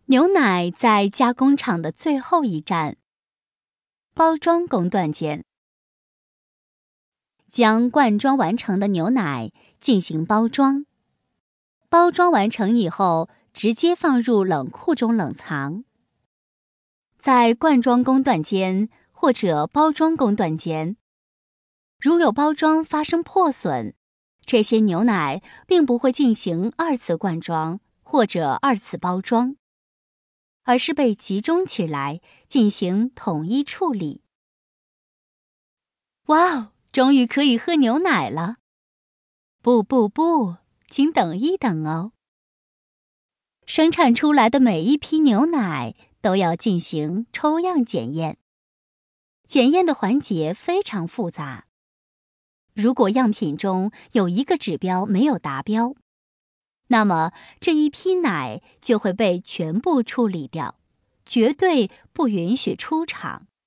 牛奶在加工厂的最后一站——包装工段间。将灌装完成的牛奶进行包装。包装完成以后，直接放入冷库中冷藏。在灌装工段间或者包装工段间，如有包装发生破损，这些牛奶并不会进行二次灌装或者二次包装，而是被集中起来进行统一处理。哇哦，终于可以喝牛奶了！不，请等一等哦。生产出来的每一批牛奶都要进行抽样检验。检验的环节非常复杂。如果样品中有一个指标没有达标，那么这一批奶就会被全部处理掉，绝对不允许出厂。